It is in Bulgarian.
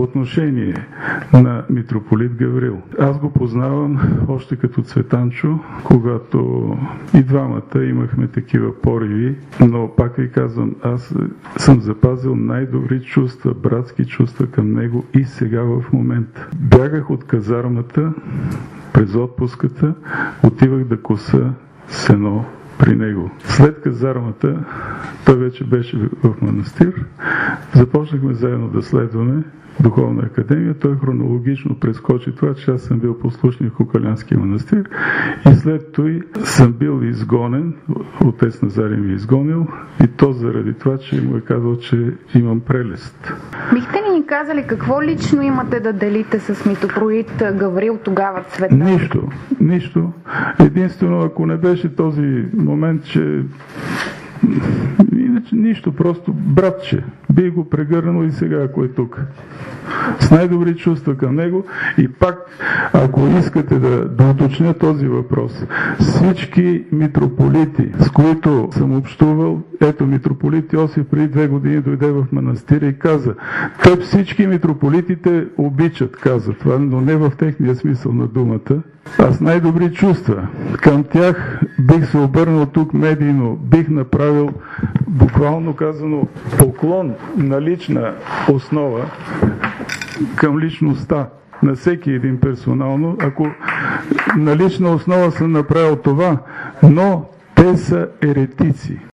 съотношение на митрополит Гаврил. Аз го познавам още като Цветанчо, когато и двамата имахме такива пориви, но пак ви казвам, аз съм запазил най-добри чувства, братски чувства към него и сега в момента. Бягах от казармата през отпуската, отивах да коса сено при него. След казармата, той вече беше в манастир, започнахме заедно да следваме Духовна академия. Той хронологично прескочи това, че аз съм бил послушник в Кукалянския манастир и след това съм бил изгонен, отец Назарин ми изгонил и то заради това, че му е казал, че имам прелест. Бихте ли ни казали какво лично имате да делите с митрополит Гаврил тогава, Цветан? Нищо. Единствено, ако не беше този момент, че иначе нищо, просто братче. Би го прегърнал и сега, ако е тук. С най-добри чувства към него. И пак, ако искате да уточня този въпрос, всички митрополити, с които съм общувал, ето митрополит Йосиф преди 2 години дойде в манастира и каза, теб всички митрополитите обичат, каза това, но не в техния смисъл на думата. Аз най-добри чувства към тях бих се обърнал тук медийно, бих направил, буквално казано, поклон на лична основа към личността на всеки един персонално, ако на лична основа съм направил това, но те са еретици.